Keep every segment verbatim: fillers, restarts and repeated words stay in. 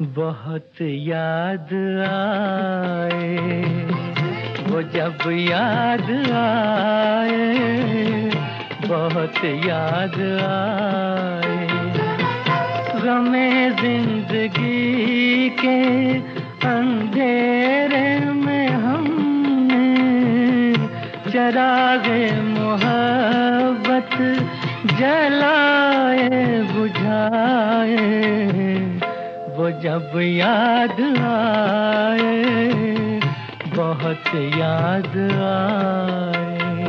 बहुत याद आए वो जब याद आए, बहुत याद आए। गमे जिंदगी के अंधेरे में हमने चरागे मोहब्बत जलाए बुझाए, वो जब याद आए, बहुत याद आए।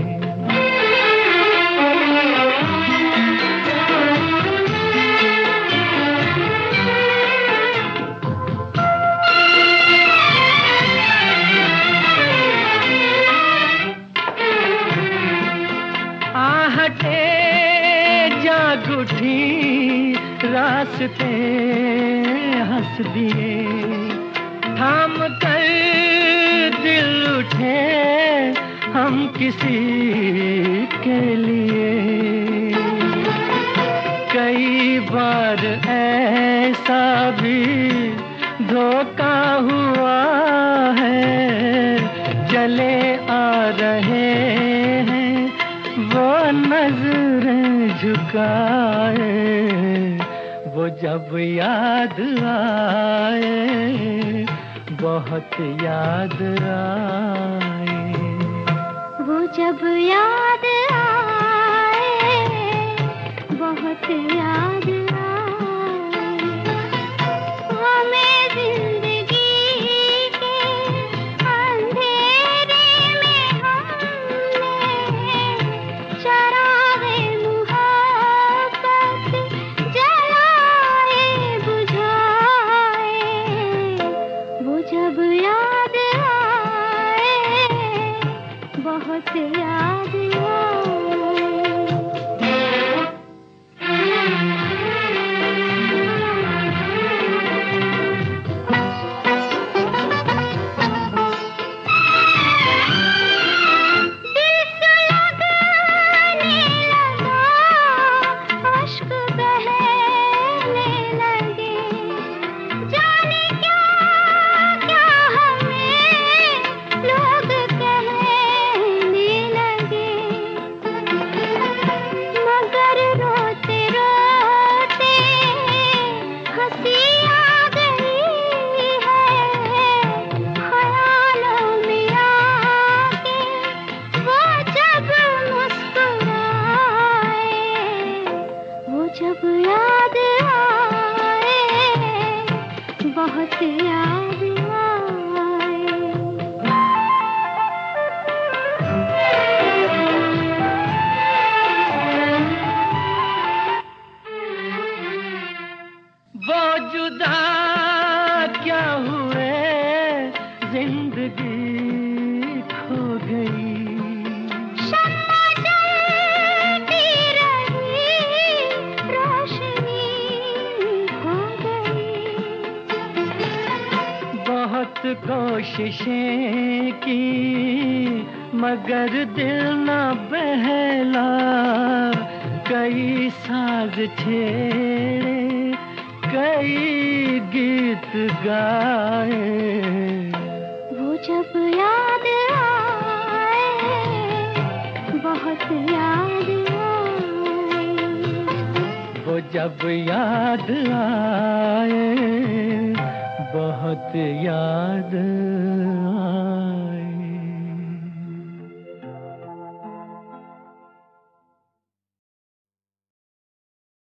आहटे जाग उठी, रास्ते हंस दिए, थाम कर दिल उठे हम किसी के लिए। कई बार ऐसा भी धोखा हुआ है, चले आ रहे हैं वो नजरें झुकाए, वो जब याद आए, बहुत याद आए। वो जब याद आए, बहुत याद आए। हमें जिंदगी के अंधेरे में हमने चरागे मुहब्बत जलाए बुझाए, वो जब याद आए, बहुत याद आए। जब याद आए, बहुत याद आए। वो जुदा क्या हुए, जिंदगी खो गई। बहुत कोशिशें की मगर दिल न बहला, कई साज छेड़े कई गीत गाए, वो जब याद आए, बहुत याद आए। वो जब याद आए, बहुत याद